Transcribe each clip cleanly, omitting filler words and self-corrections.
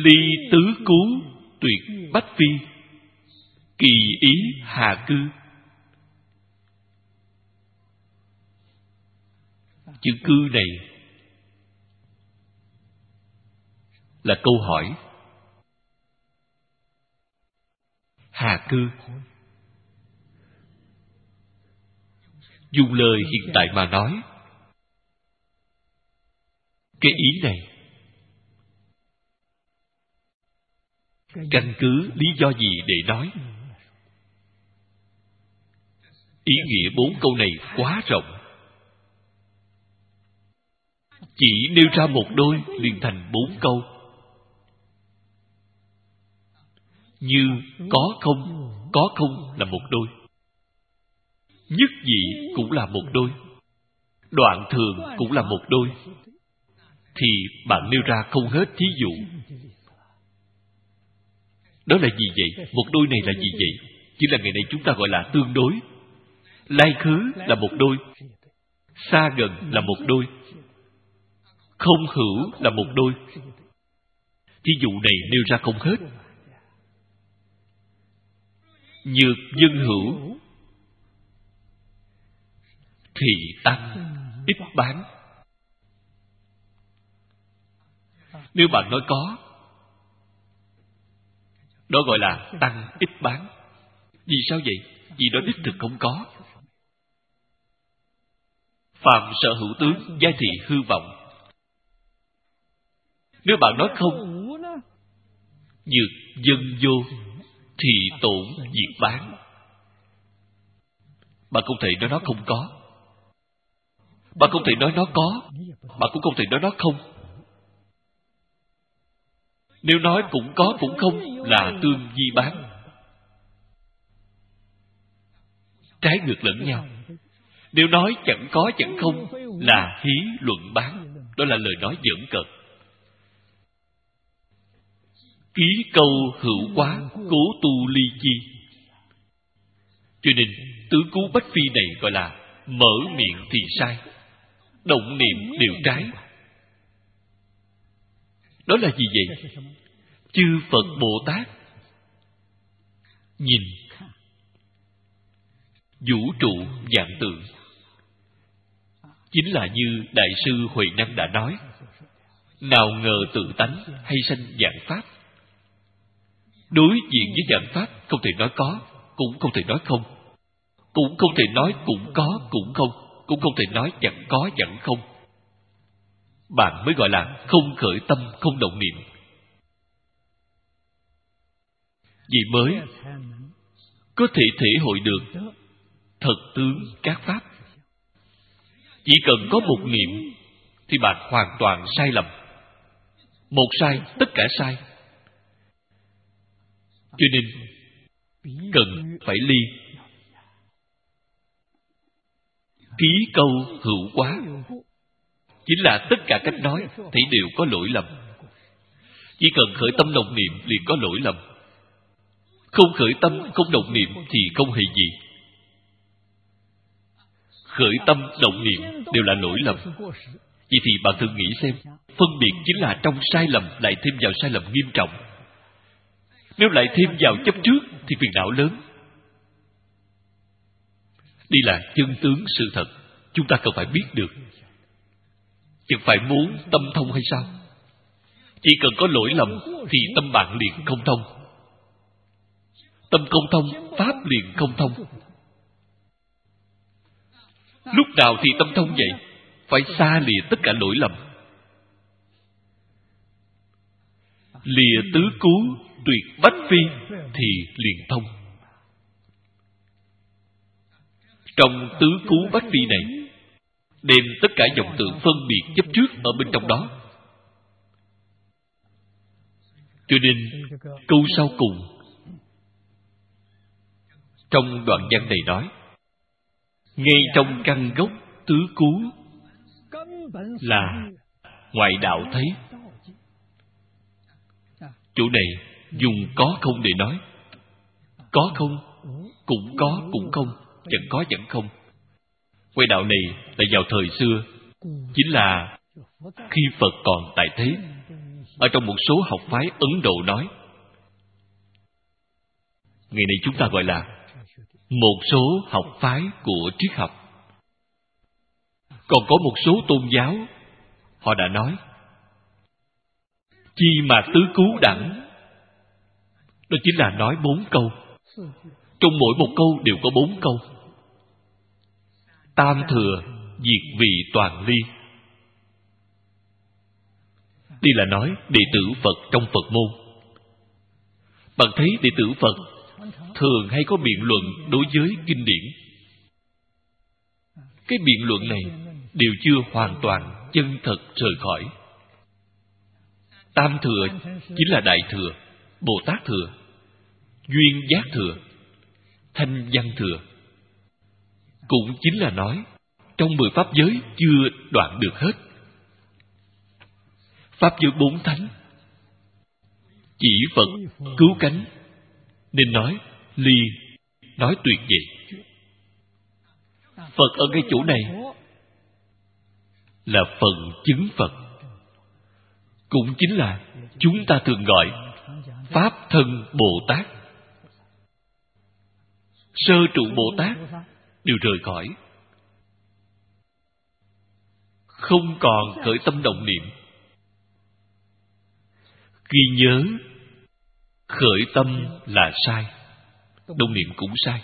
ly tứ cứu tuyệt bách phi, kỳ ý hà cư. Chữ cư này là câu hỏi. Hà cư, dùng lời hiện tại mà nói, cái ý này căn cứ lý do gì để nói? Ý nghĩa 4 câu này quá rộng, chỉ nêu ra một đôi liền thành 4 câu. Như có không là một đôi, nhất dị cũng là một đôi, đoạn thường cũng là một đôi, thì bạn nêu ra không hết thí dụ. Đó là gì vậy? Một đôi này là gì vậy? Chỉ là ngày nay chúng ta gọi là tương đối. Lai khứ là một đôi, xa gần là một đôi, không hữu là một đôi. Thí dụ này nêu ra không hết. Nhược dân hữu thì tăng ít bán. Nếu bạn nói có, đó gọi là tăng ít bán. Vì sao vậy? Vì đó đích thực không có. Phàm sở hữu tướng, giai thị hư vọng. Nếu bạn nói không, nhược dân vô thì tổn diệt bán. Bạn không thể nói nó không có, bạn không thể nói nó có, bạn cũng không thể nói nó không. Nếu nói cũng có cũng không là tương di bán, trái ngược lẫn nhau. Nếu nói chẳng có chẳng không là hí luận bán, đó là lời nói giỡn cợt. Ký câu hữu quá, cố tu ly chi. Cho nên tứ cú bách phi này gọi là mở miệng thì sai, động niệm đều trái. Đó là gì vậy? Chư Phật Bồ Tát nhìn vũ trụ vạn tượng, chính là như Đại sư Huệ Năng đã nói, nào ngờ tự tánh hay sanh vạn pháp. Đối diện với vạn pháp không thể nói có, cũng không thể nói không, cũng không thể nói cũng có cũng không, cũng không thể nói chẳng có chẳng không. Bạn mới gọi là không khởi tâm, không động niệm. Vì mới có thể thể hội được thật tướng các pháp. Chỉ cần có một niệm thì bạn hoàn toàn sai lầm. Một sai, tất cả sai. Cho nên cần phải ly. Ký câu hữu quá, chính là tất cả cách nói thì đều có lỗi lầm. Chỉ cần khởi tâm động niệm liền có lỗi lầm. Không khởi tâm, không động niệm thì không hề gì. Khởi tâm, động niệm đều là lỗi lầm. Vậy thì bạn thử nghĩ xem, phân biệt chính là trong sai lầm lại thêm vào sai lầm nghiêm trọng. Nếu lại thêm vào chấp trước thì phiền não lớn. Đây là chân tướng sự thật, chúng ta cần phải biết được. Chẳng phải muốn tâm thông hay sao? Chỉ cần có lỗi lầm thì tâm bạn liền không thông. Tâm không thông, pháp liền không thông. Lúc nào thì tâm thông vậy? Phải xa lìa tất cả lỗi lầm. Lìa tứ cú tuyệt bách phi thì liền thông. Trong tứ cú bách phi này, đem tất cả vọng tượng phân biệt chấp trước ở bên trong đó. Cho nên câu sau cùng trong đoạn văn này nói, ngay trong căn gốc tứ cú là ngoại đạo thấy. Chỗ này dùng có không để nói. Có không, cũng có cũng không, chẳng có chẳng không. Ngoại đạo này là vào thời xưa, chính là khi Phật còn tại thế. ở trong một số học phái Ấn Độ nói, ngày nay chúng ta gọi là một số học phái của triết học. Còn có một số tôn giáo, họ đã nói chi mà tứ cứu đẳng, đó chính là nói 4 câu. Trong mỗi một câu đều có 4 câu. Tam thừa, diệt vị toàn ly. Đây là nói đệ tử Phật trong Phật môn. Bạn thấy đệ tử Phật thường hay có biện luận đối với kinh điển. Cái biện luận này đều chưa hoàn toàn chân thật rời khỏi. Tam thừa chính là Đại Thừa, Bồ Tát Thừa, Duyên Giác Thừa, Thanh Văn Thừa. Cũng chính là nói trong 10 pháp giới chưa đoạn được hết. Pháp giới 4 thánh chỉ Phật cứu cánh, nên nói ly, nói tuyệt vậy. Phật ở cái chỗ này là phần chứng Phật, cũng chính là chúng ta thường gọi Pháp Thân Bồ Tát. Sơ trụ Bồ Tát đều rời khỏi, không còn khởi tâm động niệm. Ghi nhớ khởi tâm là sai, động niệm cũng sai.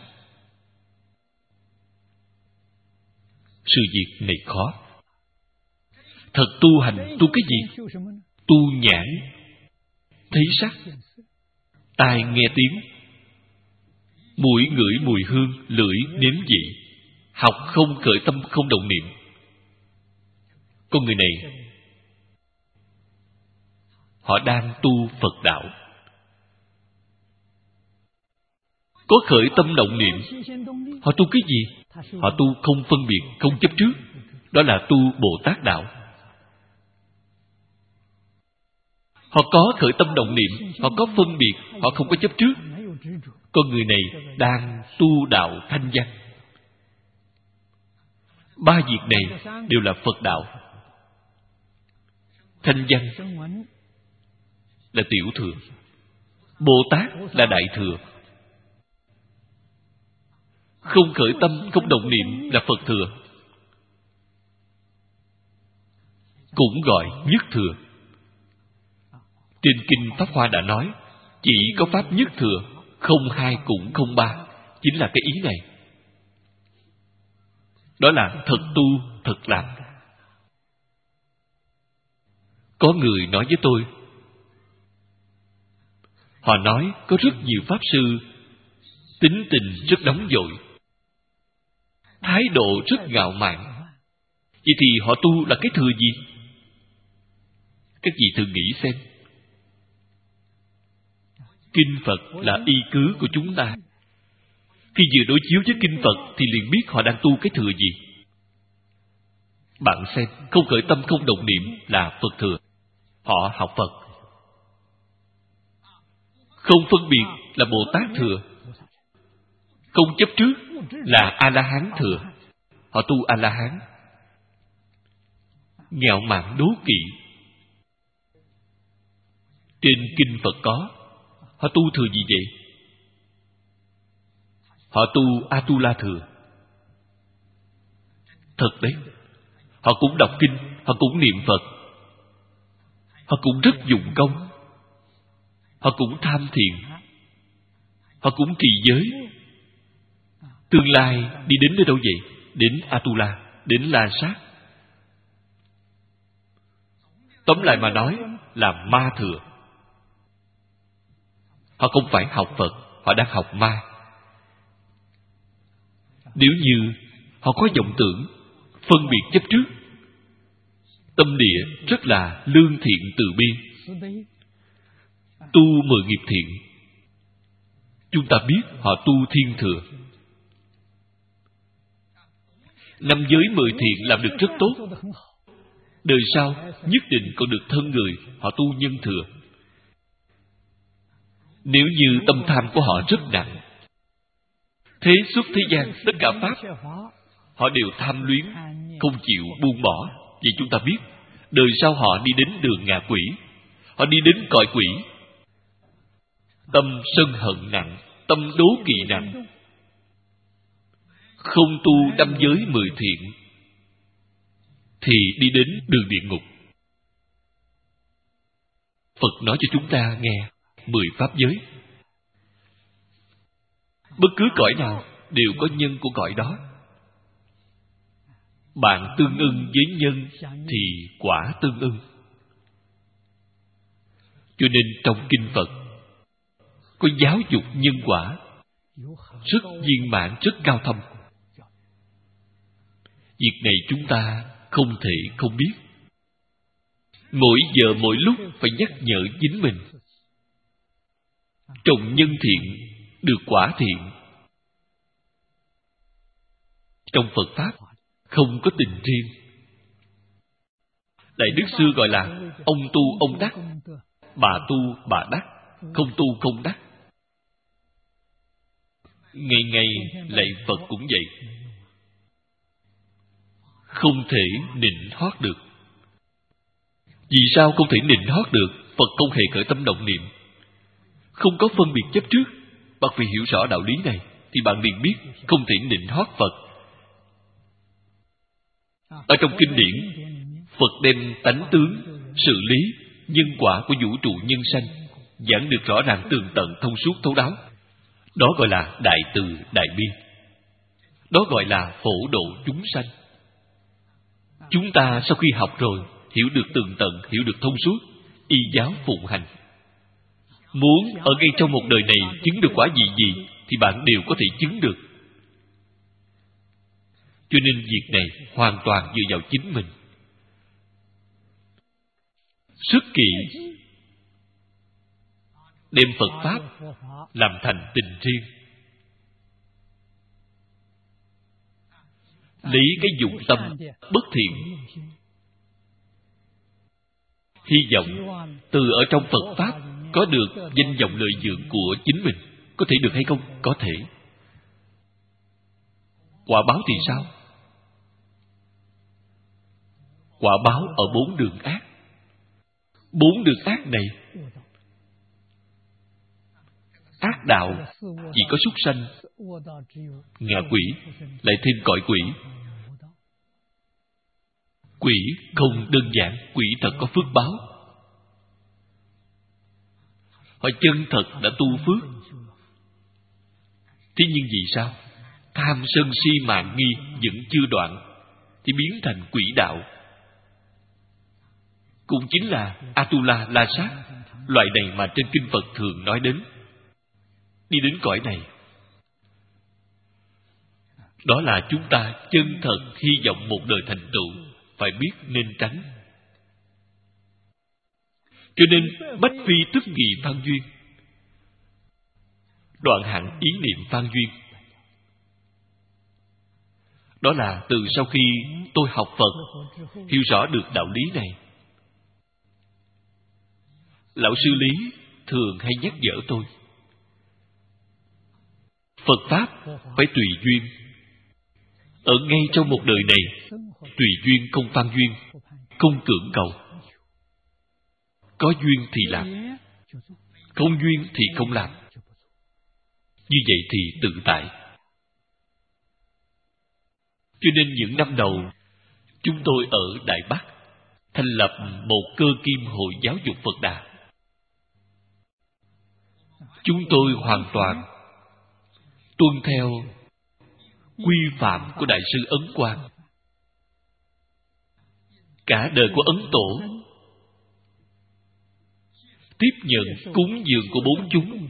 Sự việc này khó. Thật tu hành, tu cái gì? Tu nhãn, thấy sắc, tai nghe tiếng, mũi ngửi mùi hương, lưỡi nếm vị. Học không khởi tâm, không động niệm. Con người này họ đang tu Phật đạo. Có khởi tâm động niệm, họ tu cái gì? Họ tu không phân biệt, không chấp trước. Đó là tu Bồ Tát đạo. Họ có khởi tâm động niệm, họ có phân biệt, họ không có chấp trước. Con người này đang tu đạo thanh văn. 3 việc này đều là Phật đạo. Thanh văn là tiểu thừa, Bồ Tát là đại thừa. Không khởi tâm, không động niệm là Phật thừa, cũng gọi nhất thừa. Trên kinh Pháp Hoa đã nói, chỉ có pháp nhất thừa, không hai cũng không ba, chính là cái ý này. Đó là thật tu, thật làm. Có người nói với tôi, họ nói có rất nhiều pháp sư tính tình rất nóng vội, thái độ rất ngạo mạn. Vậy thì họ tu là cái thừa gì? Các vị thử nghĩ xem. Kinh Phật là y cứ của chúng ta. Khi vừa đối chiếu với kinh Phật thì liền biết họ đang tu cái thừa gì. Bạn xem, không khởi tâm không động niệm là Phật thừa. Họ học Phật. Không phân biệt là Bồ Tát thừa. Không chấp trước là A-la-hán thừa. Họ tu A-la-hán. Ngạo mạn đố kỵ, trên kinh Phật có. Họ tu thừa gì vậy? Họ tu A-tu-la thừa. Thật đấy. Họ cũng đọc kinh, họ cũng niệm Phật, họ cũng rất dụng công, họ cũng tham thiền, họ cũng trì giới. Tương lai đi đến nơi đâu vậy? Đến A-tu-la, đến La Sát. Tóm lại mà nói là ma thừa. Họ không phải học Phật, họ đang học ma. Nếu như họ có vọng tưởng, phân biệt chấp trước, tâm địa rất là lương thiện từ bi, tu 10 nghiệp thiện, chúng ta biết họ tu thiên thừa. 5 giới 10 thiện làm được rất tốt, đời sau nhất định còn được thân người, họ tu nhân thừa. Nếu như tâm tham của họ rất nặng, thế xuất thế gian tất cả pháp họ đều tham luyến, không chịu buông bỏ, vậy chúng ta biết đời sau họ đi đến đường ngạ quỷ. Họ đi đến cõi quỷ. Tâm sân hận nặng, tâm đố kỵ nặng, không tu năm giới 10 thiện thì đi đến đường địa ngục. Phật nói cho chúng ta nghe 10 pháp giới. Bất cứ cõi nào đều có nhân của cõi đó. Bạn tương ưng với nhân thì quả tương ưng. Cho nên trong kinh Phật có giáo dục nhân quả rất viên mãn, rất cao thâm. Việc này chúng ta không thể không biết. Mỗi giờ mỗi lúc phải nhắc nhở chính mình. Trồng nhân thiện được quả thiện. Trong Phật Pháp không có tình riêng. Đại Đức Sư gọi là ông tu ông đắc, bà tu bà đắc, không tu không đắc. Ngày ngày lạy Phật cũng vậy. Không thể nịnh hót được. Vì sao không thể nịnh hót được? Phật không hề khởi tâm động niệm, không có phân biệt chấp trước. Bạn vì hiểu rõ đạo lý này thì bạn liền biết không thể nịnh hót Phật. Ở trong kinh điển, Phật đem tánh tướng, sự lý, nhân quả của vũ trụ nhân sanh giảng được rõ ràng tường tận, thông suốt thấu đáo. Đó gọi là đại từ đại bi. Đó gọi là phổ độ chúng sanh. Chúng ta sau khi học rồi, hiểu được tường tận, hiểu được thông suốt, y giáo phụng hành. Muốn ở ngay trong một đời này chứng được quả gì thì bạn đều có thể chứng được. Cho nên việc này hoàn toàn dựa vào chính mình. Sức kỹ đem Phật Pháp làm thành tình riêng. Lấy cái dụng tâm bất thiện, hy vọng từ ở trong Phật Pháp có được danh vọng lợi dưỡng của chính mình. Có thể được hay không? Có thể. Quả báo thì sao? Quả báo ở 4 đường ác. 4 đường ác này, ác đạo chỉ có súc sanh, ngạ quỷ, lại thêm cõi quỷ. Quỷ không đơn giản, quỷ thật có phước báo. Họ chân thật đã tu phước. Thế nhưng vì sao? Tham sân si mạn nghi vẫn chưa đoạn thì biến thành quỷ đạo. Cũng chính là Atula La Sát, loại này mà trên kinh Phật thường nói đến. Đi đến cõi này, đó là chúng ta chân thật hy vọng một đời thành tựu, phải biết nên tránh. Cho nên bách phi tức nghị phan duyên, đoạn hẳn ý niệm phan duyên. Đó là từ sau khi tôi học Phật, hiểu rõ được đạo lý này, lão sư Lý thường hay nhắc nhở tôi, Phật Pháp phải tùy duyên. Ở ngay trong một đời này, tùy duyên không phan duyên, không cưỡng cầu. Có duyên thì làm, không duyên thì không làm. Như vậy thì tự tại. Cho nên những năm đầu, chúng tôi ở Đại Bắc thành lập một cơ kim hội giáo dục Phật Đà. Chúng tôi hoàn toàn tuân theo quy phạm của Đại sư Ấn Quang. Cả đời của Ấn Tổ tiếp nhận cúng dường của 4 chúng.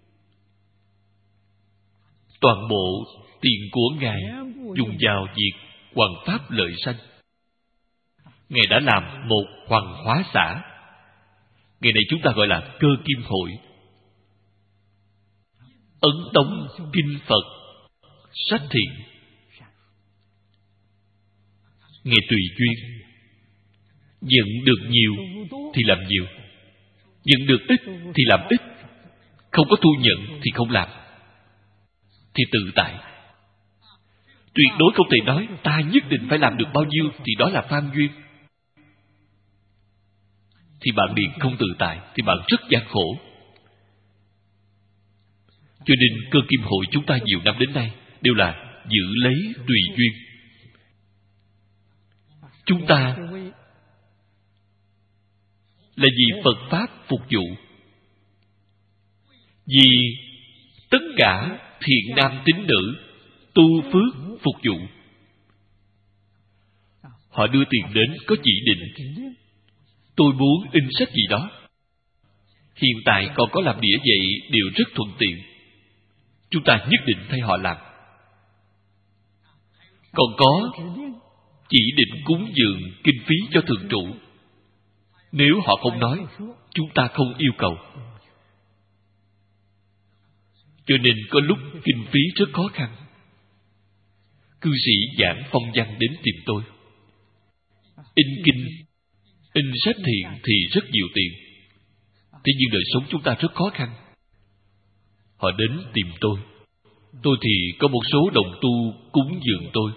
Toàn bộ tiền của Ngài dùng vào việc hoằng pháp lợi sanh. Ngài đã làm một hoằng hóa xã. Ngày này chúng ta gọi là cơ kim hội. Ấn tống kinh Phật, sách thiện. Ngài tùy duyên. Nhận được nhiều thì làm nhiều, nhận được ít thì làm ít, không có thu nhận thì không làm, thì tự tại. Tuyệt đối không thể nói ta nhất định phải làm được bao nhiêu thì đó là phan duyên. thì bạn liền không tự tại, thì bạn rất gian khổ. Cho nên cơ kim hội chúng ta nhiều năm đến nay đều là giữ lấy tùy duyên. Chúng ta là vì Phật Pháp phục vụ, vì tất cả thiện nam tín nữ tu phước phục vụ. Họ đưa tiền đến có chỉ định, tôi muốn in sách gì đó. Hiện tại còn có làm đĩa vậy đều rất thuận tiện, chúng ta nhất định thay họ làm. Còn có chỉ định cúng dường kinh phí cho thượng trụ, nếu họ không nói, chúng ta không yêu cầu. Cho nên có lúc kinh phí rất khó khăn. Cư sĩ giảng phong văn đến tìm tôi. In kinh, in sách thiện thì rất nhiều tiền. Thế nhưng đời sống chúng ta rất khó khăn. Họ đến tìm tôi. Tôi thì có một số đồng tu cúng dường tôi.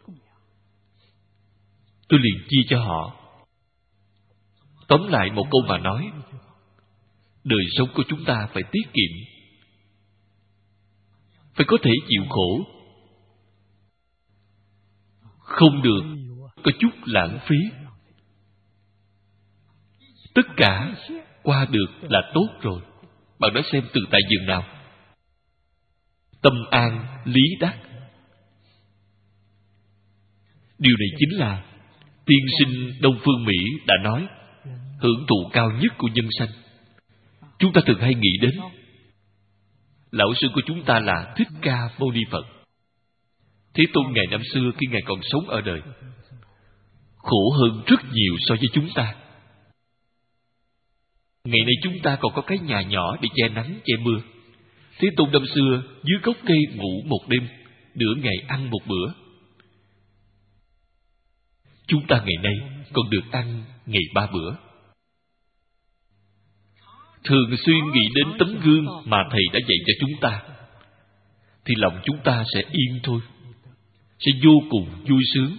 Tôi liền chia cho họ. Tóm lại một câu mà nói, đời sống của chúng ta phải tiết kiệm, phải có thể chịu khổ, không được có chút lãng phí. Tất cả qua được là tốt rồi. Bạn nói xem tự tại giường nào. Tâm an lý đắc. Điều này chính là tiên sinh Đông Phương Mỹ đã nói, hưởng thụ cao nhất của nhân sanh. Chúng ta thường hay nghĩ đến lão sư của chúng ta là Thích Ca Mâu Ni Phật. Thế Tôn ngày năm xưa khi Ngài còn sống ở đời, khổ hơn rất nhiều so với chúng ta. Ngày nay chúng ta còn có cái nhà nhỏ để che nắng, che mưa. Thế Tôn năm xưa dưới gốc cây ngủ một đêm, nửa ngày ăn một bữa. Chúng ta ngày nay còn được ăn ngày 3 bữa. Thường xuyên nghĩ đến tấm gương mà Thầy đã dạy cho chúng ta, thì lòng chúng ta sẽ yên thôi, sẽ vô cùng vui sướng.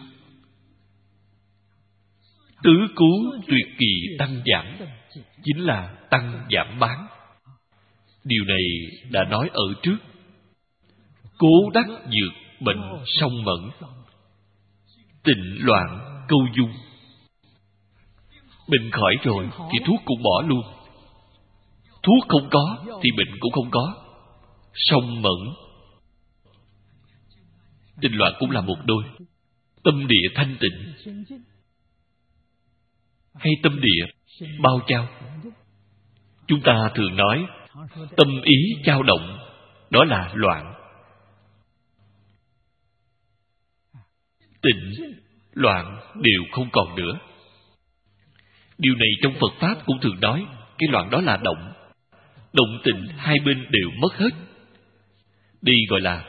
Tứ cứu tuyệt kỳ tăng giảm chính là tăng giảm bán. Điều này đã nói ở trước. Cố đắc dược bệnh song mẫn, tịnh loạn câu dung. Bệnh khỏi rồi thì thuốc cũng bỏ luôn. Thuốc không có thì bệnh cũng không có. Song mẫn. Tịnh loạn cũng là một đôi. Tâm địa thanh tịnh hay tâm địa bao trao. Chúng ta thường nói tâm ý dao động, đó là loạn. Tịnh, loạn đều không còn nữa. Điều này trong Phật Pháp cũng thường nói, cái loạn đó là động. Động tịnh hai bên đều mất hết. Đây gọi là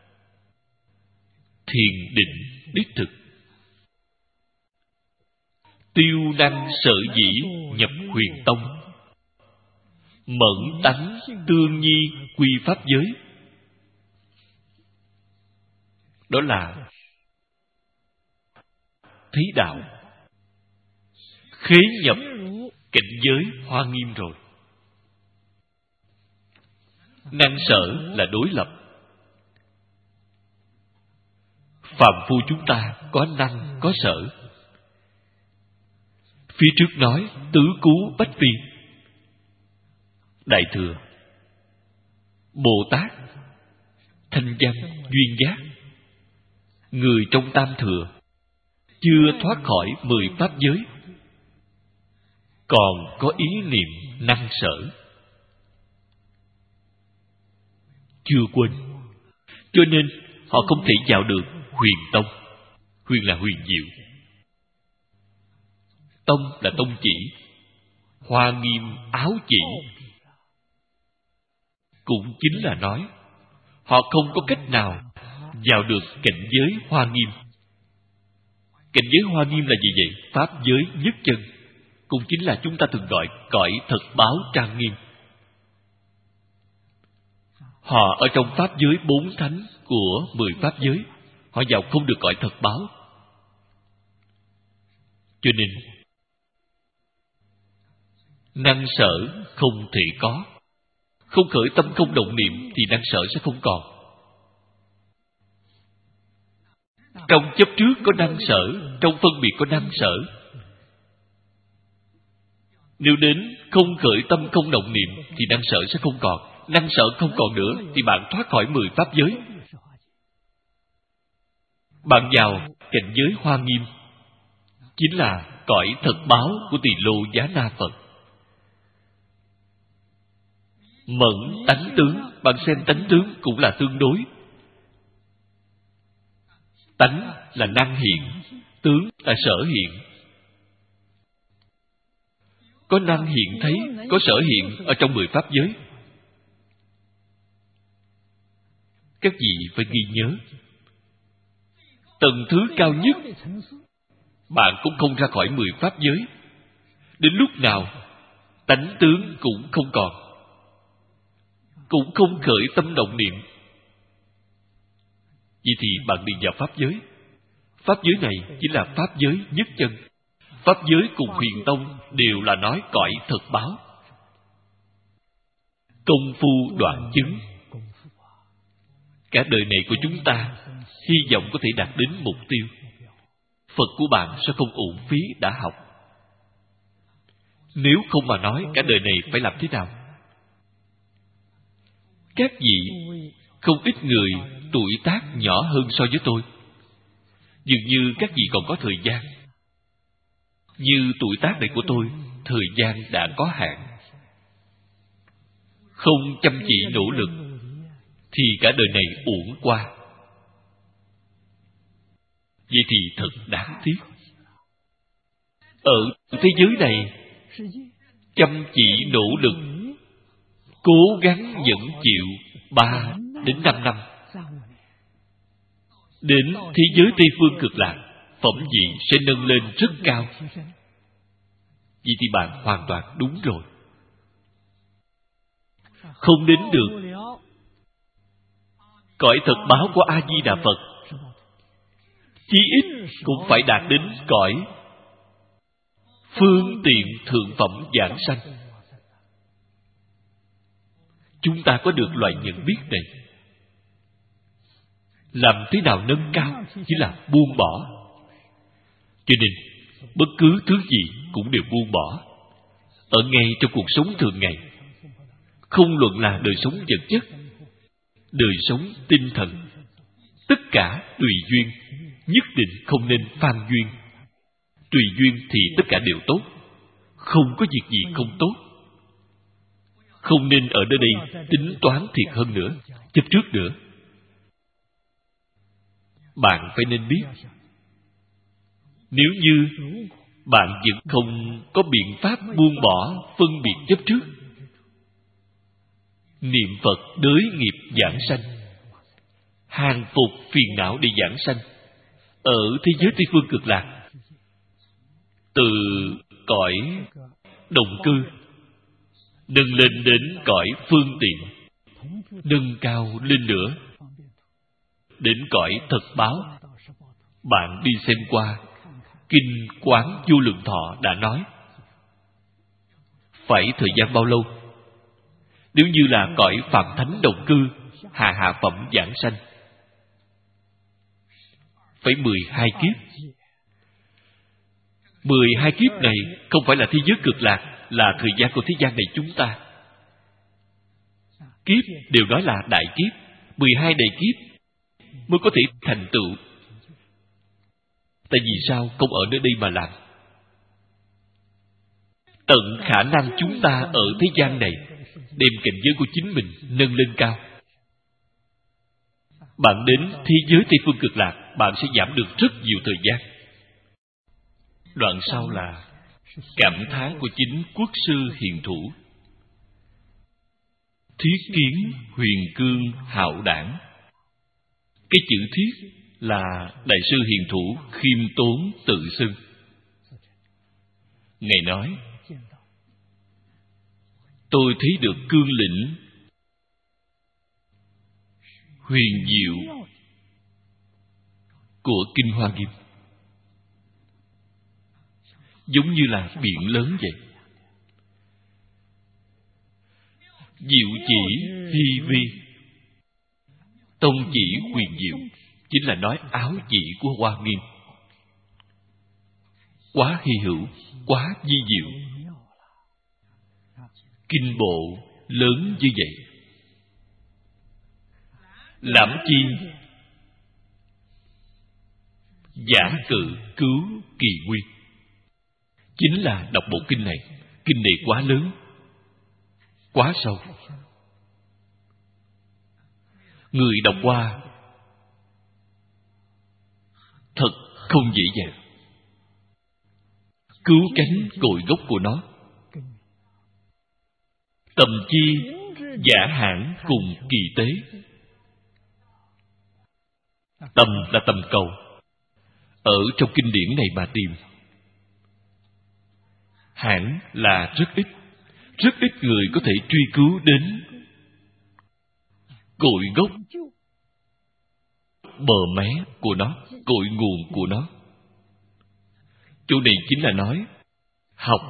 thiền định đích thực. Tiêu năng sở dĩ nhập huyền tông, mẫn tánh tương nhi quy pháp giới. Đó là thí đạo, khế nhập cảnh giới Hoa Nghiêm rồi. Năng sở là đối lập. Phàm phu chúng ta có năng có sở. Phía trước nói tứ cứu bách vi. Đại thừa, Bồ Tát, Thanh Văn, Duyên Giác, người trong tam thừa chưa thoát khỏi 10 pháp giới, còn có ý niệm năng sở, chưa quên. Cho nên họ không thể vào được huyền tông. Huyền là huyền diệu, tông là tông chỉ, Hoa Nghiêm áo chỉ. Cũng chính là nói họ không có cách nào vào được cảnh giới Hoa Nghiêm. Cảnh giới Hoa Nghiêm là gì vậy? Pháp giới nhất chân, cũng chính là chúng ta thường gọi cõi thật báo trang nghiêm. Họ ở trong pháp giới 4 thánh của 10 pháp giới, họ vào không được cõi thật báo. Cho nên Năng sở không thể có. Không khởi tâm không động niệm thì năng sở sẽ không còn. Trong chấp trước có năng sở, trong phân biệt có năng sở. Nếu đến không khởi tâm không động niệm thì năng sở sẽ không còn. Năng sở không còn nữa thì bạn thoát khỏi 10 pháp giới. Bạn vào cảnh giới Hoa Nghiêm, chính là cõi thật báo của Tỳ Lô Giá Na Phật. Mẫn tánh tướng, bạn xem tánh tướng cũng là tương đối. Tánh là năng hiện, tướng là sở hiện. Có năng hiện thấy, có sở hiện ở trong 10 pháp giới. Các vị phải ghi nhớ, tầng thứ cao nhất bạn cũng không ra khỏi 10 pháp giới. Đến lúc nào tánh tướng cũng không còn, cũng không khởi tâm động niệm. Vậy thì bạn đi vào pháp giới. Pháp giới này chính là pháp giới nhất chân. Pháp giới cùng Huyền Tông đều là nói cõi thật báo. Công phu đoạn chứng. Cả đời này của chúng ta hy vọng có thể đạt đến mục tiêu. Phật của bạn sẽ không uổng phí đã học. Nếu không mà nói cả đời này phải làm thế nào? Các vị không ít người tuổi tác nhỏ hơn so với tôi. Dường như các vị còn có thời gian. Như tuổi tác này của tôi, thời gian đã có hạn. Không chăm chỉ nỗ lực thì cả đời này uổng qua. Vậy thì thật đáng tiếc. Ở thế giới này, chăm chỉ nỗ lực, cố gắng nhẫn chịu 3 đến 5 năm. Đến thế giới Tây Phương Cực Lạc, phẩm vị sẽ nâng lên rất cao. Vậy thì bạn hoàn toàn đúng rồi. Không đến được cõi thật báo của A Di Đà Phật, chí ít cũng phải đạt đến cõi phương tiện thượng phẩm giảng sanh. Chúng ta có được loại nhận biết này. Làm thế nào nâng cao chỉ là buông bỏ. Cho nên bất cứ thứ gì cũng đều buông bỏ. Ở ngay trong cuộc sống thường ngày, không luận là đời sống vật chất, đời sống tinh thần, tất cả tùy duyên, nhất định không nên phan duyên. Tùy duyên thì tất cả đều tốt, không có việc gì không tốt. Không nên ở nơi đây tính toán thiệt hơn nữa, chấp trước nữa. Bạn phải nên biết, nếu như bạn vẫn không có biện pháp buông bỏ phân biệt chấp trước, niệm Phật đới nghiệp giảng sanh, hàng phục phiền não để giảng sanh, ở thế giới Tây Phương Cực Lạc, từ cõi động cư nâng lên đến cõi phương tiện, nâng cao lên nữa đến cõi thật báo. Bạn đi xem qua Kinh Quán Vô Lượng Thọ đã nói, phải thời gian bao lâu? Nếu như là cõi Phạm Thánh Đồng Cư, hạ phẩm giảng sanh, phải 12 kiếp. 12 kiếp này không phải là thế giới Cực Lạc, là thời gian của thế gian này chúng ta. Kiếp đều nói là đại kiếp, 12 đại kiếp mới có thể thành tựu. Tại vì sao không ở nơi đây mà làm? Tận khả năng chúng ta ở thế gian này đem cảnh giới của chính mình nâng lên cao. Bạn đến thế giới Tây Phương Cực Lạc, bạn sẽ giảm được rất nhiều thời gian. Đoạn sau là cảm thán của chính quốc sư hiền thủ. Thiết kiến huyền cương hạo đảng. Cái chữ thiết là đại sư hiền thủ khiêm tốn tự xưng. Ngài nói, tôi thấy được cương lĩnh huyền diệu của Kinh Hoa Nghiêm, giống như là biển lớn vậy. diệu chỉ hi vi. Tông chỉ huyền diệu chính là nói áo chỉ của Hoa Nghiêm. Quá hy hữu, quá vi diệu. Kinh bộ lớn như vậy, lãm chi giả cự cứu kỳ nguyên. Chính là đọc bộ kinh này. Kinh này quá lớn, quá sâu. Người đọc qua thật không dễ dàng. Cứu cánh cội gốc của nó. Tầm chi giả hãn cùng kỳ tế. Tầm là tầm cầu. Ở trong kinh điển này mà tìm. Hãn là rất ít. Rất ít người có thể truy cứu đến cội gốc, bờ mé của nó, cội nguồn của nó. Chỗ này chính là nói học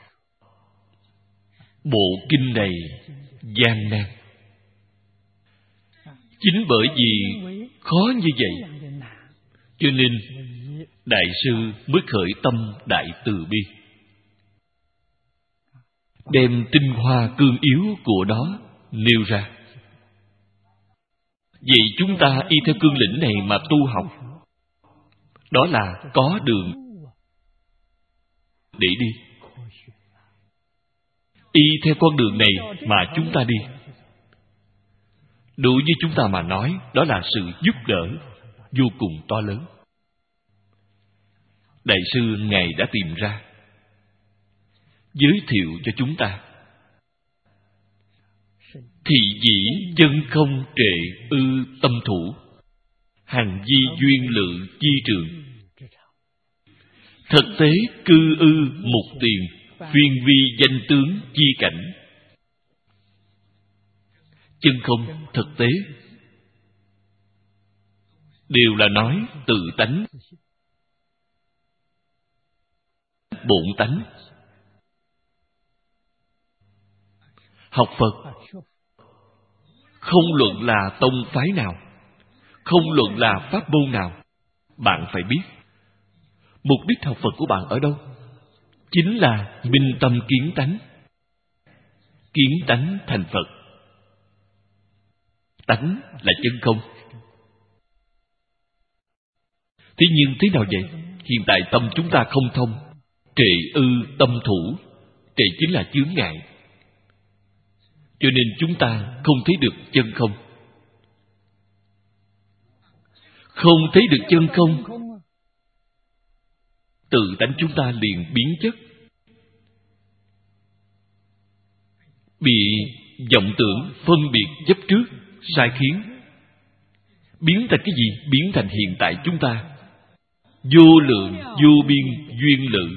bộ kinh này gian nan. Chính bởi vì khó như vậy, cho nên Đại sư mới khởi tâm đại từ bi, đem tinh hoa cương yếu của nó nêu ra. Vậy chúng ta y theo cương lĩnh này mà tu học, đó là có đường để đi. Y theo con đường này mà chúng ta đi, đối với chúng ta mà nói, đó là sự giúp đỡ vô cùng to lớn. Đại sư Ngài đã tìm ra, giới thiệu cho chúng ta. Thị dĩ chân không trệ ư tâm thủ, hằng di duyên lự chi trường. Thực tế cư ư mục tiền, phiên vi danh tướng chi cảnh. Chân không, thực tế đều là nói tự tánh, bổn tánh. Học Phật không luận là tông phái nào, không luận là pháp môn nào, bạn phải biết mục đích học Phật của bạn ở đâu. Chính là minh tâm kiến tánh, kiến tánh thành Phật. Tánh là chân không. Thế nhưng thế nào vậy? Hiện tại tâm chúng ta không thông, trệ ư tâm thủ. Trệ chính là chướng ngại, cho nên chúng ta không thấy được chân không. Không thấy được chân không, tự tánh chúng ta liền biến chất, bị vọng tưởng phân biệt chấp trước sai khiến, biến thành cái gì? Biến thành hiện tại chúng ta vô lượng vô biên duyên lự.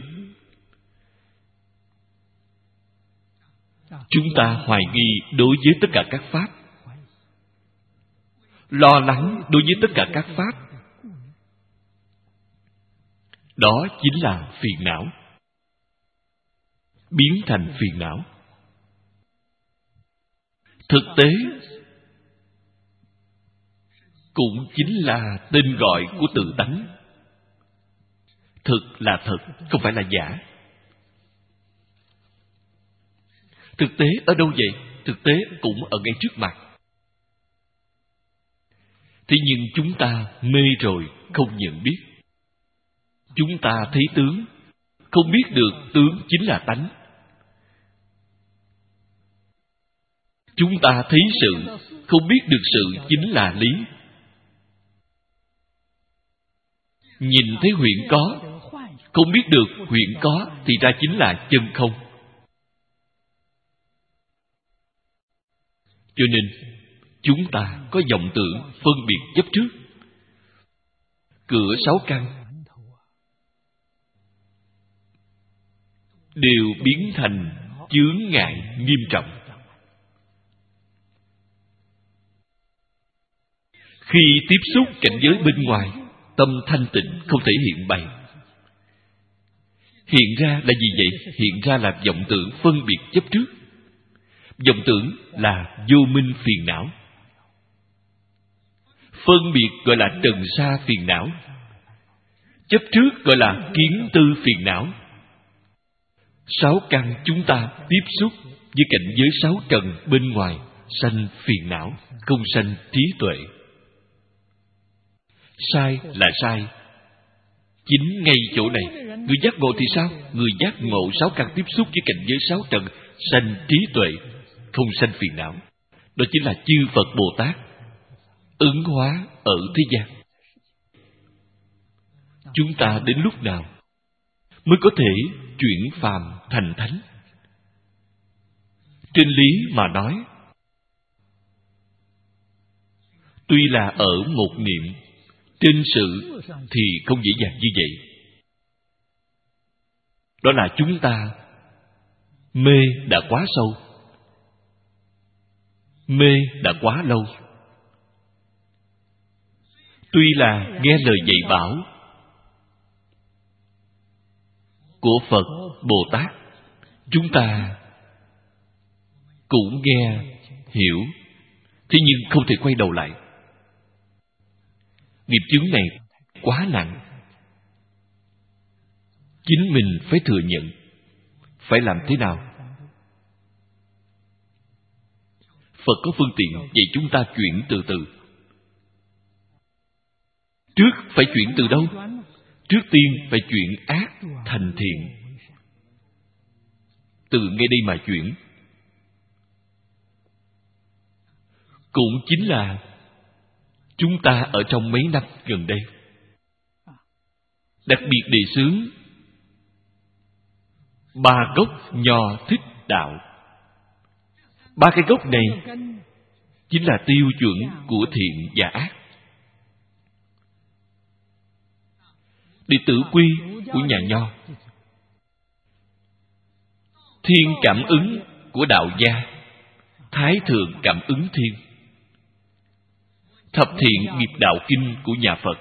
Chúng ta hoài nghi đối với tất cả các pháp, lo lắng đối với tất cả các pháp. Đó chính là phiền não, biến thành phiền não. Thực tế cũng chính là tên gọi của tự tánh. Thực là thật, không phải là giả. Thực tế ở đâu vậy? Thực tế cũng ở ngay trước mặt. Thế nhưng chúng ta mê rồi, không nhận biết. Chúng ta thấy tướng, không biết được tướng chính là tánh. Chúng ta thấy sự, không biết được sự chính là lý. Nhìn thấy huyện có, không biết được huyện có thì ra chính là chân không. Cho nên chúng ta có vọng tưởng phân biệt chấp trước. Cửa sáu căn đều biến thành chướng ngại nghiêm trọng. Khi tiếp xúc cảnh giới bên ngoài, tâm thanh tịnh không thể hiện bày. Hiện ra là gì vậy? Hiện ra là vọng tưởng phân biệt chấp trước. Vọng tưởng là vô minh phiền não. Phân biệt gọi là trần sa phiền não. Chấp trước gọi là kiến tư phiền não. 6 căn chúng ta tiếp xúc với cảnh giới 6 trần bên ngoài sanh phiền não, không sanh trí tuệ. Sai là sai. Chính ngay chỗ này, người giác ngộ thì sao? Người giác ngộ 6 căn tiếp xúc với cảnh giới 6 trần sanh trí tuệ, không sanh phiền não. Đó chính là chư Phật Bồ Tát ứng hóa ở thế gian. Chúng ta đến lúc nào mới có thể chuyển phàm thành thánh? Trên lý mà nói, tuy là ở một niệm, trên sự thì không dễ dàng như vậy. Đó là chúng ta mê đã quá sâu, mê đã quá lâu. Tuy là nghe lời dạy bảo của Phật, Bồ Tát, chúng ta cũng nghe, hiểu, thế nhưng không thể quay đầu lại. Nghiệp chướng này quá nặng, chính mình phải thừa nhận. Phải làm thế nào? Phật có phương tiện dạy chúng ta chuyển từ từ. Trước phải chuyển từ đâu? Trước tiên phải chuyển ác thành thiện. Từ ngay đây mà chuyển. Cũng chính là chúng ta ở trong mấy năm gần đây đặc biệt đề xướng 3 gốc Nho Thích Đạo. 3 cái gốc này chính là tiêu chuẩn của thiện và ác. Đệ tử quy của nhà Nho, thiên cảm ứng của đạo gia, thái thượng cảm ứng thiên, thập thiện nghiệp đạo kinh của nhà Phật.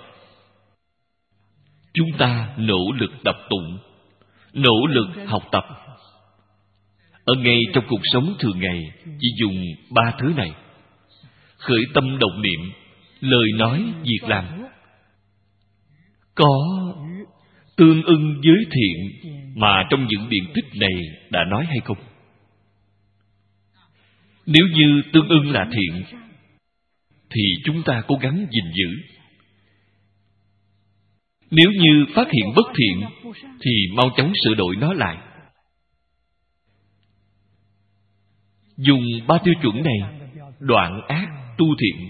Chúng ta nỗ lực đọc tụng, nỗ lực học tập. Ở ngay trong cuộc sống thường ngày, chỉ dùng 3 thứ này: khởi tâm động niệm, lời nói, việc làm, có tương ưng với thiện mà trong những điển tích này đã nói hay không? Nếu như tương ưng là thiện thì chúng ta cố gắng gìn giữ. Nếu như phát hiện bất thiện thì mau chóng sửa đổi nó lại. Dùng 3 tiêu chuẩn này đoạn ác tu thiện,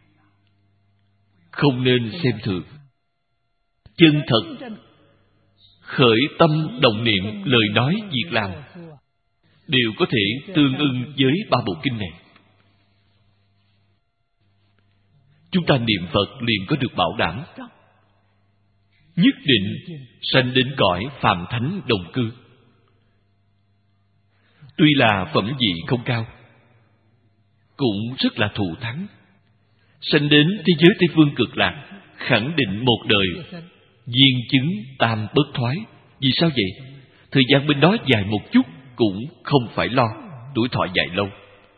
không nên xem thường. Chân thật khởi tâm động niệm, lời nói, việc làm đều có thể tương ưng với 3 bộ kinh này. Chúng ta niệm Phật liền có được bảo đảm, nhất định sanh đến cõi phàm thánh đồng cư. Tuy là phẩm vị không cao, cũng rất là thù thắng. Sanh đến thế giới Tây Phương Cực Lạc, khẳng định một đời viên chứng tam bất thoái. Vì sao vậy? Thời gian bên đó dài một chút cũng không phải lo, tuổi thọ dài lâu.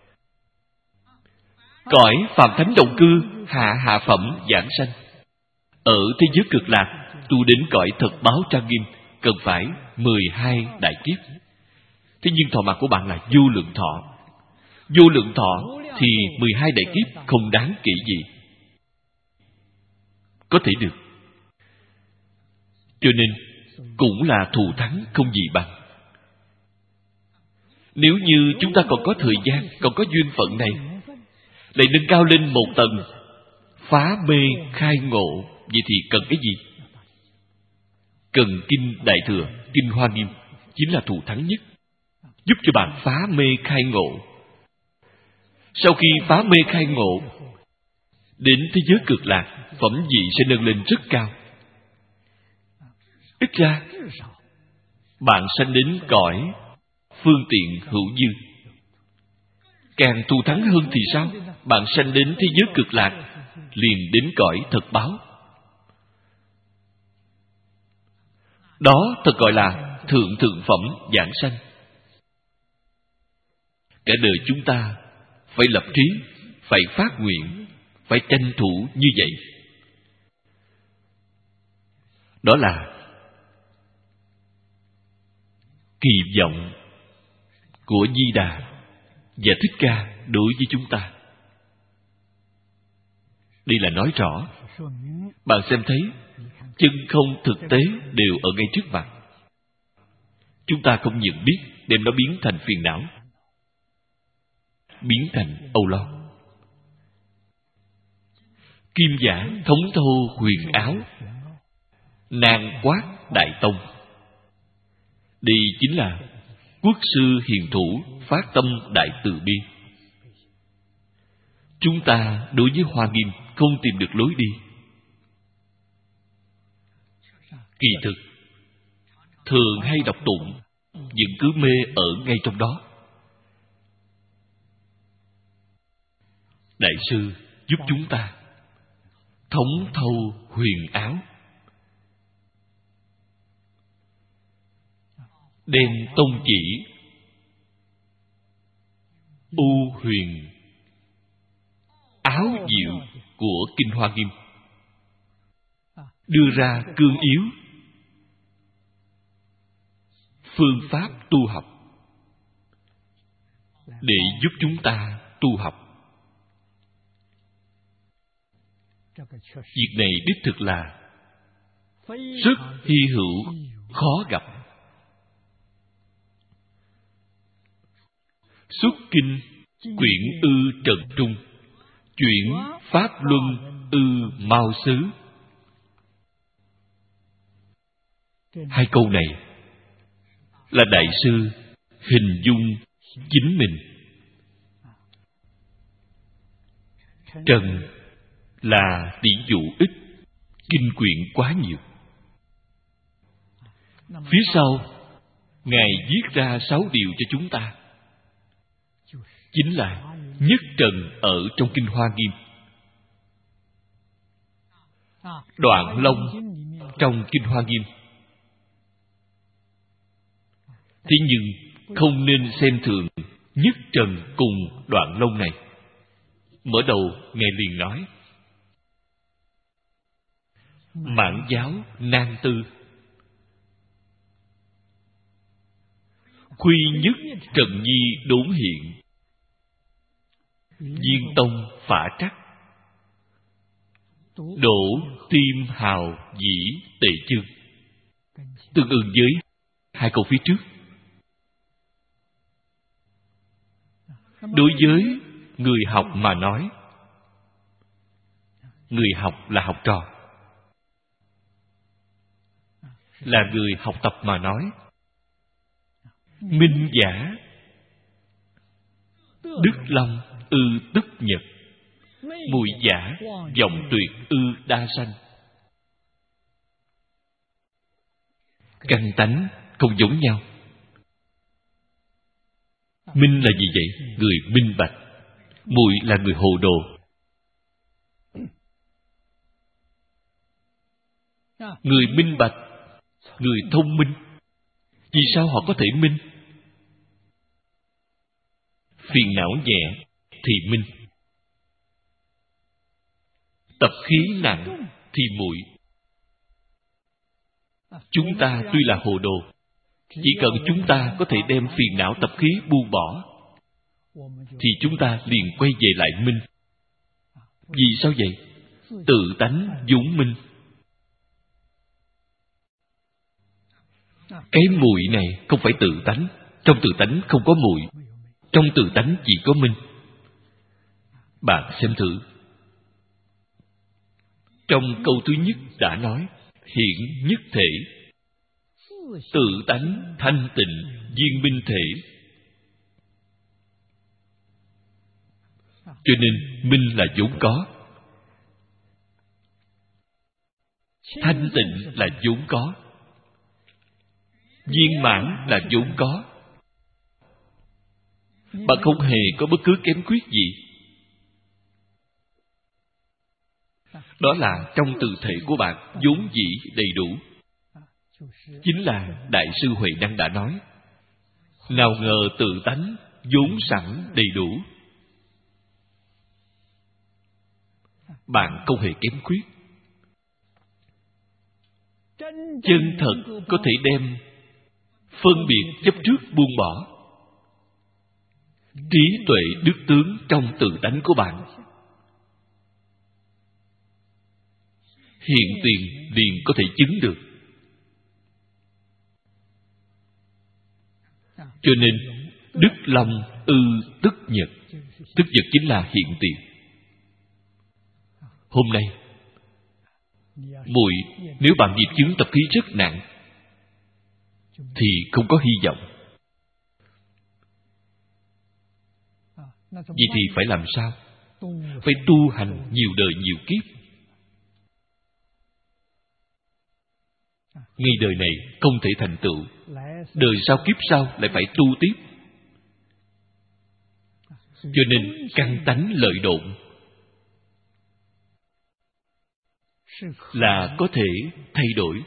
Cõi phàm thánh đồng cư, hạ phẩm giảng sanh. Ở thế giới Cực Lạc, tu đến cõi thật báo trang nghiêm, cần phải 12 đại kiếp. Thế nhưng thọ mạng của bạn là vô lượng thọ. Vô lượng thọ thì 12 đại kiếp không đáng kể gì. Có thể được. Cho nên cũng là thù thắng không gì bằng. Nếu như chúng ta còn có thời gian, còn có duyên phận này, lại nâng cao lên một tầng, phá mê khai ngộ, vậy thì cần cái gì? Cần kinh Đại Thừa, kinh Hoa Nghiêm, chính là thù thắng nhất, giúp cho bạn phá mê khai ngộ. Sau khi phá mê khai ngộ, đến thế giới Cực Lạc, phẩm vị sẽ nâng lên rất cao. Ít ra bạn sanh đến cõi phương tiện hữu dư. Càng thù thắng hơn thì sao? Bạn sanh đến thế giới Cực Lạc, liền đến cõi thật báo. Đó thật gọi là thượng phẩm giảng sanh. cả đời chúng ta phải lập trí, phải phát nguyện, phải tranh thủ như vậy. Đó là kỳ vọng của Di Đà và Thích Ca đối với chúng ta. Đây là nói rõ. Bạn xem thấy chân không thực tế đều ở ngay trước mặt. Chúng ta không nhận biết, đem nó biến thành phiền não, biến thành âu lo. Kim giả thống thô huyền áo, nan quát đại tông. Đây chính là quốc sư hiền thủ phát tâm đại từ bi. Chúng ta đối với Hoa Nghiêm không tìm được lối đi. Kỳ thực thường hay đọc tụng vẫn cứ mê ở ngay trong đó. Đại sư giúp chúng ta thống thâu huyền áo, đem tông chỉ u huyền áo diệu của Kinh Hoa Nghiêm, đưa ra cương yếu phương pháp tu học để giúp chúng ta tu học. Việc này đích thực là rất hy hữu, khó gặp. Xuất kinh quyển ư trần trung, chuyển pháp luân ư mau xứ. Hai câu này là đại sư hình dung chính mình. Trần là tỷ dụ ít, kinh quyển quá nhiều. Phía sau Ngài viết ra 6 điều cho chúng ta, chính là nhất trần ở trong Kinh Hoa Nghiêm, đoạn long trong Kinh Hoa Nghiêm. Thế nhưng không nên xem thường nhất trần cùng đoạn long này. Mở đầu Ngài liền nói: mãn giáo nan tư, khuy nhất trần nhi đốn hiện, viên tông phả trắc, đổ tim hào dĩ tệ chương. Tương ứng với hai câu phía trước. Đối với người học mà nói, người học là học trò, là người học tập mà nói, minh giả đức long ư tức nhật, muội giả vọng tuyệt ư đa sanh. Căn tánh không giống nhau. Minh là gì vậy? Người minh bạch. Muội là người hồ đồ. Người minh bạch, người thông minh, vì sao họ có thể minh? Phiền não nhẹ thì minh, tập khí nặng thì muội. Chúng ta tuy là hồ đồ, chỉ cần chúng ta có thể đem phiền não tập khí buông bỏ, thì chúng ta liền quay về lại minh. Vì sao vậy? Tự tánh vốn minh. Cái muội này không phải tự tánh. Trong tự tánh không có muội, trong tự tánh chỉ có minh. Bạn xem thử. Trong câu thứ nhất đã nói hiện nhất thể, tự tánh thanh tịnh viên minh thể. Cho nên minh là vốn có, thanh tịnh là vốn có, viên mãn là vốn có. Bạn không hề có bất cứ kém khuyết gì. Đó là trong tự thể của bạn vốn dĩ đầy đủ. Chính là Đại sư Huệ Năng đã nói: nào ngờ tự tánh vốn sẵn đầy đủ. Bạn không hề kém khuyết. Chân thật có thể đem phân biệt chấp trước buông bỏ. Trí tuệ đức tướng trong tự tánh của bạn hiện tiền liền có thể chứng được. Cho nên đức long ư tức nhật. Tức nhật chính là hiện tiền. Hôm nay muội nếu bạn nghiệp chướng tập khí rất nặng thì không có hy vọng. Vậy thì phải làm sao? Phải tu hành nhiều đời nhiều kiếp. Ngay đời này không thể thành tựu, đời sau kiếp sau lại phải tu tiếp. Cho nên căn tánh lợi độn là có thể thay đổi.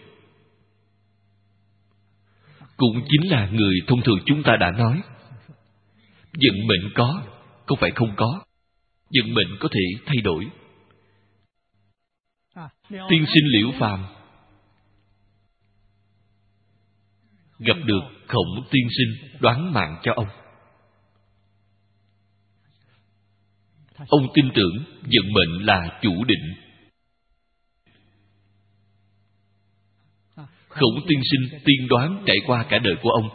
Cũng chính là người thông thường chúng ta đã nói, vận mệnh có, không phải không có. Vận mệnh có thể thay đổi. Tiên sinh Liễu Phàm gặp được Khổng tiên sinh đoán mạng cho ông. Ông tin tưởng vận mệnh là chủ định. Khổng tiên sinh tiên đoán trải qua cả đời của ông.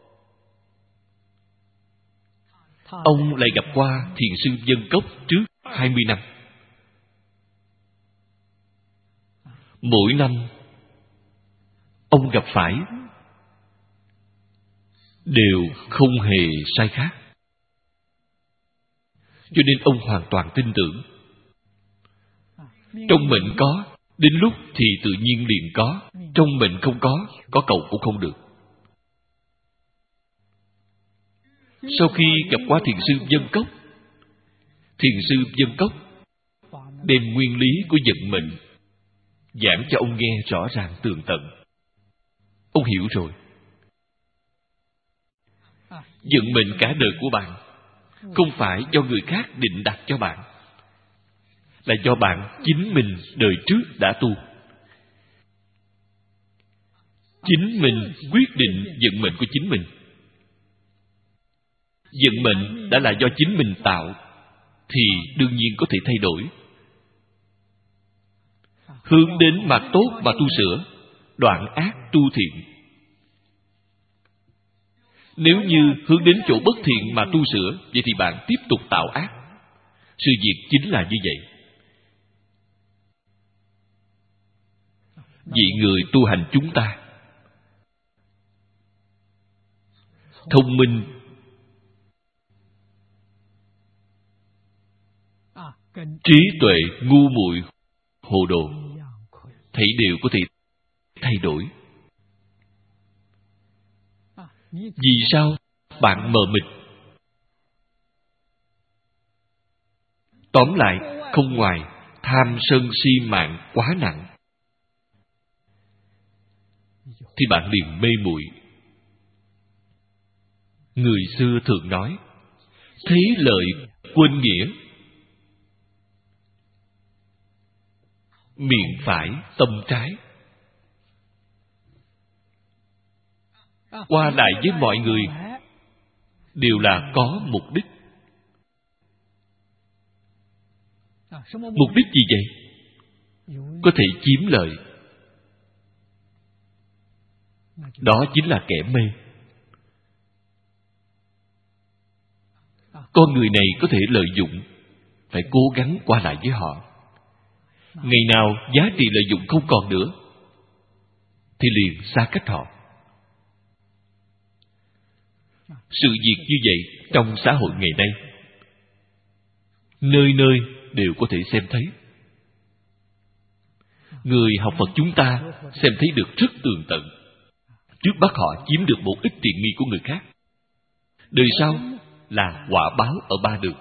Ông lại gặp qua thiền sư Vân Cốc trước 20 năm. Mỗi năm ông gặp phải đều không hề sai khác. Cho nên ông hoàn toàn tin tưởng. Trong mệnh có, đến lúc thì tự nhiên liền có. Trong mệnh không có cầu cũng không được. Sau khi gặp qua thiền sư Vân Cốc, thiền sư Vân Cốc đem nguyên lý của vận mệnh giảng cho ông nghe rõ ràng tường tận. Ông hiểu rồi. Vận mệnh cả đời của bạn không phải do người khác định đặt cho bạn, là do bạn chính mình đời trước đã tu. Chính mình quyết định vận mệnh của chính mình. Vận mệnh đã là do chính mình tạo thì đương nhiên có thể thay đổi. Hướng đến mặt tốt mà tu sửa, đoạn ác tu thiện. Nếu như hướng đến chỗ bất thiện mà tu sửa, vậy thì bạn tiếp tục tạo ác. Sự việc chính là như vậy. Vị người tu hành chúng ta thông minh, trí tuệ ngu muội hồ đồ, thảy đều có thể thay đổi. Vì sao bạn mờ mịt? Tóm lại, không ngoài tham sân si mạng quá nặng thì bạn liền mê muội. Người xưa thường nói, thấy lợi quên nghĩa, miệng phải tâm trái. Qua lại với mọi người đều là có mục đích. Mục đích gì vậy? Có thể chiếm lợi. Đó chính là kẻ mê. Con người này có thể lợi dụng, phải cố gắng qua lại với họ. Ngày nào giá trị lợi dụng không còn nữa thì liền xa cách họ. Sự việc như vậy trong xã hội ngày nay nơi nơi đều có thể xem thấy. Người học Phật chúng ta xem thấy được rất tường tận. Trước bắt họ chiếm được một ít tiện nghi của người khác, đời sau là quả báo ở ba đường.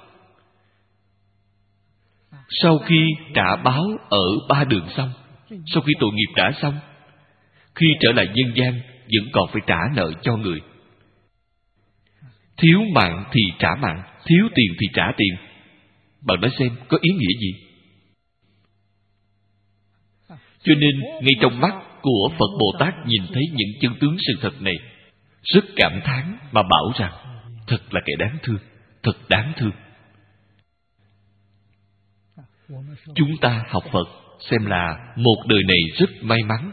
Sau khi trả báo ở ba đường xong, sau khi tội nghiệp trả xong, khi trở lại nhân gian vẫn còn phải trả nợ cho người. Thiếu mạng thì trả mạng, thiếu tiền thì trả tiền. Bạn nói xem có ý nghĩa gì? Cho nên ngay trong mắt của Phật Bồ Tát nhìn thấy những chân tướng sự thật này, rất cảm thán mà bảo rằng thật là kẻ đáng thương, thật đáng thương. Chúng ta học Phật xem là một đời này rất may mắn,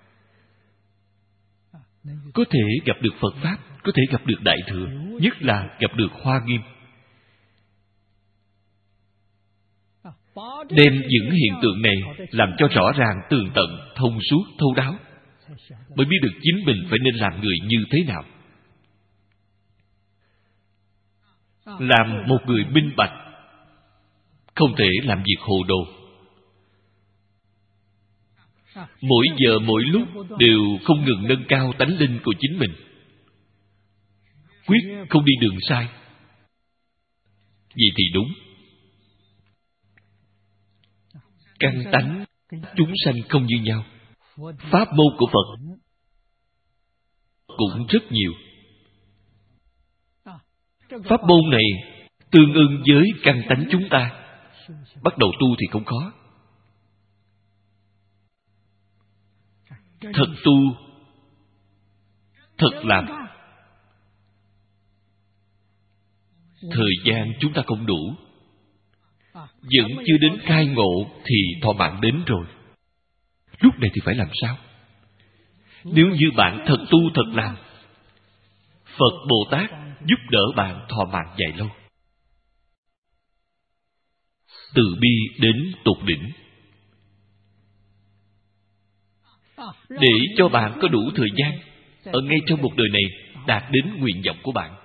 có thể gặp được Phật Pháp, có thể gặp được Đại Thừa, nhất là gặp được Hoa Nghiêm. Đem những hiện tượng này làm cho rõ ràng, tường tận, thông suốt, thấu đáo, mới biết được chính mình phải nên làm người như thế nào. Làm một người minh bạch, không thể làm việc hồ đồ. Mỗi giờ mỗi lúc đều không ngừng nâng cao tánh linh của chính mình, quyết không đi đường sai. Vậy thì đúng. Căn tánh chúng sanh không như nhau. Pháp môn của Phật cũng rất nhiều. Pháp môn này tương ưng với căn tánh chúng ta. Bắt đầu tu thì không khó. Thật tu, thật làm. Thời gian chúng ta không đủ, vẫn chưa đến khai ngộ thì thọ mạng đến rồi. Lúc này thì phải làm sao? Nếu như bạn thật tu thật làm, Phật Bồ Tát giúp đỡ bạn thọ mạng dài lâu. Từ bi đến tột đỉnh, để cho bạn có đủ thời gian ở ngay trong một đời này đạt đến nguyện vọng của bạn.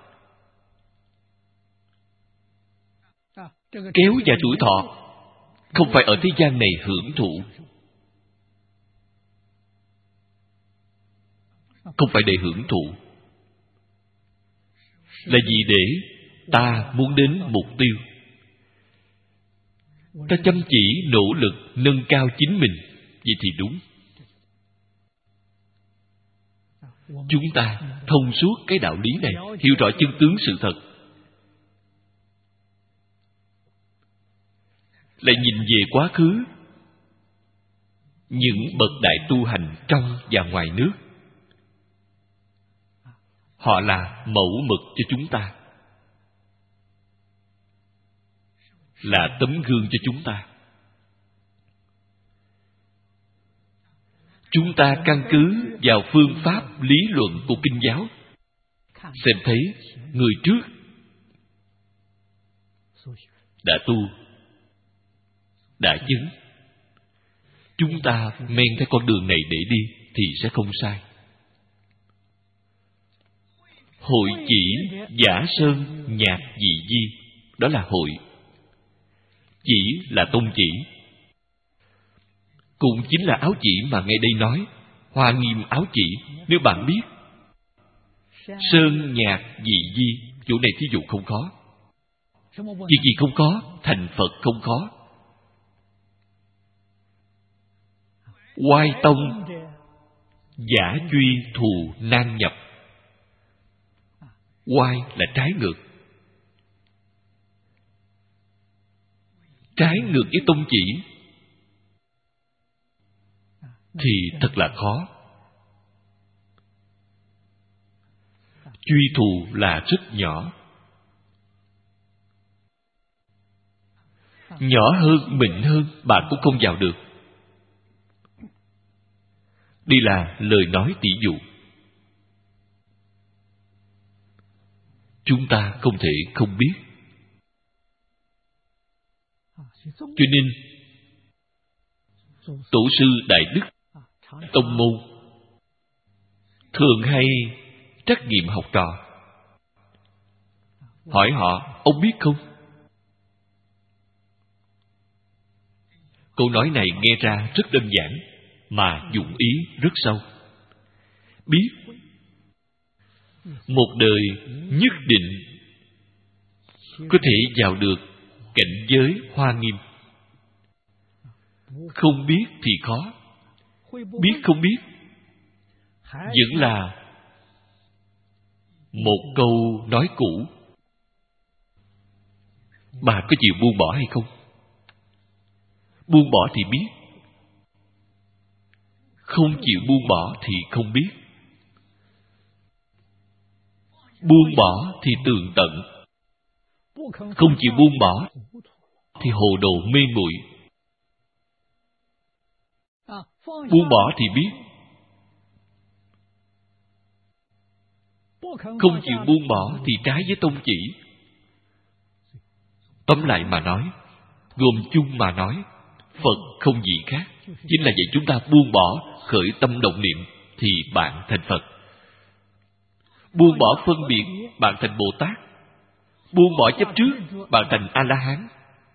Kéo dài tuổi thọ không phải ở thế gian này hưởng thụ, không phải để hưởng thụ, là vì để ta muốn đến mục tiêu. Ta chăm chỉ nỗ lực nâng cao chính mình, vậy thì đúng. Chúng ta thông suốt cái đạo lý này, hiểu rõ chân tướng sự thật, lại nhìn về quá khứ những bậc đại tu hành trong và ngoài nước. Họ là mẫu mực cho chúng ta, là tấm gương cho chúng ta. Chúng ta căn cứ vào phương pháp lý luận của kinh giáo, xem thấy người trước đã tu, đã chứng. Chúng ta men theo con đường này để đi thì sẽ không sai. Hội chỉ giả sơn nhạc dị di, đó là hội. Chỉ là tôn chỉ, cũng chính là áo chỉ mà ngay đây nói, Hoa Nghiêm áo chỉ. Nếu bạn biết, sơn nhạc dị di, chỗ này thí dụ không khó. Việc gì không khó? Thành Phật không khó. Oai tông giả truy thù nan nhập. Oai là trái ngược, trái ngược với tông chỉ thì thật là khó. Truy thù là rất nhỏ, nhỏ hơn, mịn hơn, bạn cũng không vào được. Đây là lời nói tỷ dụ. Chúng ta không thể không biết. Cho nên tổ sư đại đức tông môn thường hay trắc nghiệm học trò, hỏi họ: ông biết không? Câu nói này nghe ra rất đơn giản mà dụng ý rất sâu. Biết một đời nhất định có thể vào được cảnh giới Hoa Nghiêm. Không biết thì khó, biết không biết vẫn là một câu nói cũ. Bà có chịu buông bỏ hay không? Buông bỏ thì biết, không chịu buông bỏ thì không biết. Buông bỏ thì tường tận, không chịu buông bỏ thì hồ đồ mê muội. Buông bỏ thì biết, không chịu buông bỏ thì trái với tông chỉ. Tóm lại mà nói, gồm chung mà nói, Phật không gì khác, chính là vậy. Chúng ta buông bỏ, khởi tâm động niệm thì bạn thành Phật. Buông bỏ phân biệt, bạn thành Bồ Tát. Buông bỏ chấp trước, bạn thành A-la-hán.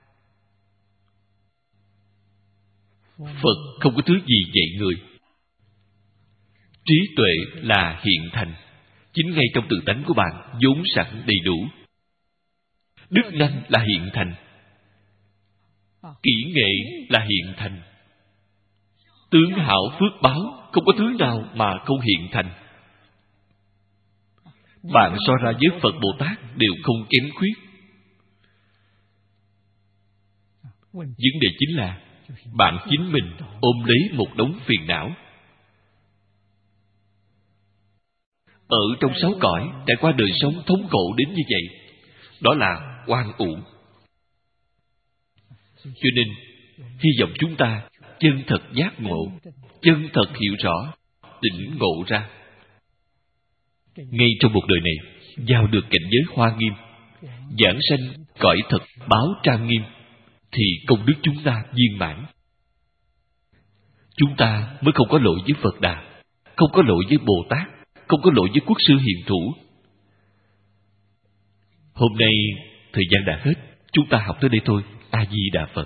Phật không có thứ gì dạy người. Trí tuệ là hiện thành, chính ngay trong tự tánh của bạn vốn sẵn đầy đủ. Đức năng là hiện thành, kỹ nghệ là hiện thành, tướng hảo phước báo, không có thứ nào mà không hiện thành. Bạn so ra với Phật Bồ Tát đều không kém khuyết. Vấn đề chính là bạn chính mình ôm lấy một đống phiền não. Ở trong 6 cõi trải qua đời sống thống khổ đến như vậy, đó là oan uổng. Cho nên hy vọng chúng ta chân thật giác ngộ, chân thật hiểu rõ, tỉnh ngộ ra. Ngay trong một đời này, vào được cảnh giới hoa nghiêm, giảng sanh cõi thật báo trang nghiêm, thì công đức chúng ta viên mãn. Chúng ta mới không có lỗi với Phật Đà, không có lỗi với Bồ Tát, không có lỗi với Quốc sư hiền thủ. Hôm nay thời gian đã hết, chúng ta học tới đây thôi. A Di Đà Phật.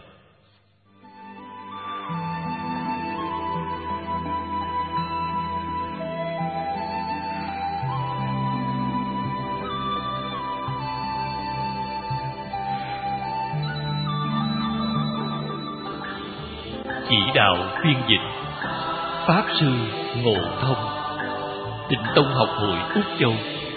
Chỉ đạo phiên dịch Pháp Sư Ngộ Thông, Tịnh Tông Học Hội Úc Châu.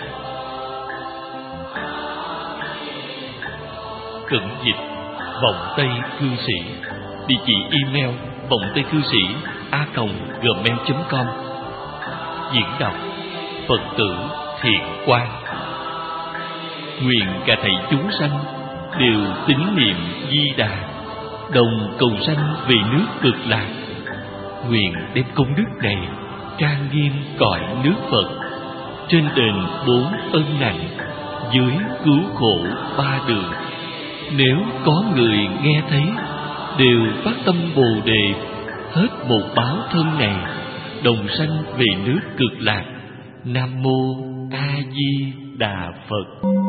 Cận dịch Vọng Tây Cư Sĩ. Địa chỉ email vongtaicư sĩ@gmail.com. Diễn đọc Phật tử Thiện Quang. Nguyện cả thầy chúng sanh đều tín niệm Di Đà, đồng cầu sanh về nước Cực Lạc. Nguyện đem công đức này trang nghiêm cõi nước Phật, trên đền 4 ân nặng, dưới cứu khổ 3 đường. Nếu có người nghe thấy, đều phát tâm Bồ Đề, hết một báo thân này, đồng sanh về nước Cực Lạc. Nam mô A Di Đà Phật.